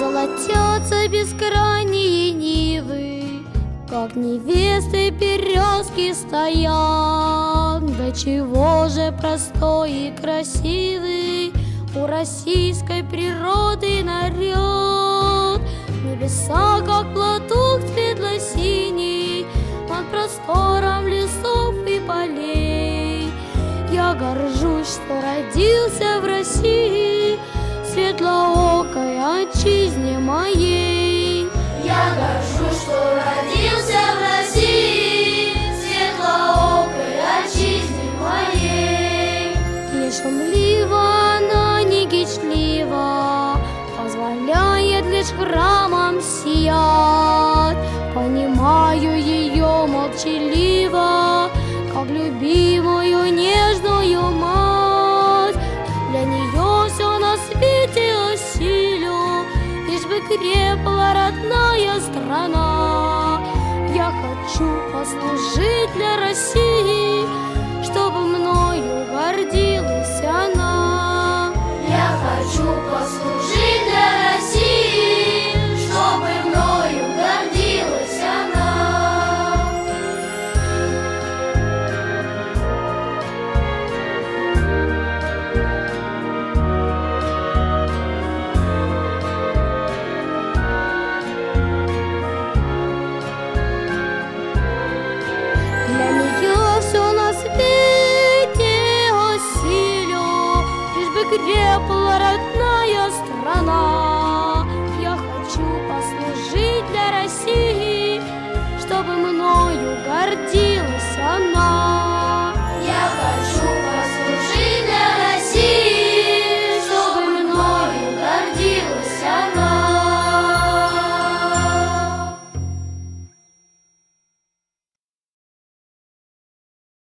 Золотятся бескрайние нивы, как невесты березки стоят. Да чего же простой и красивый у российской природы наряд. Небеса, как платок светло-синий, над простором лесов и полей. Я горжусь, что родился в России, светлоокой отчизне моей. Я горжусь, что родился в России, светлоокой отчизне моей. Не шумлива она, не кичлива, позволяет лишь храмам сиять. Понимаю ее молчаливо, как любимую нежную мать. Для нее все на свете осилю, лишь бы крепла родная страна. Я хочу послужить для России, чтобы мною гордилась она. Я хочу послужить для России, чтобы мною гордилась она. Для нее все на свете осилю, лишь бы крепла родная страна. Я хочу послужить для России, чтобы мною гордилась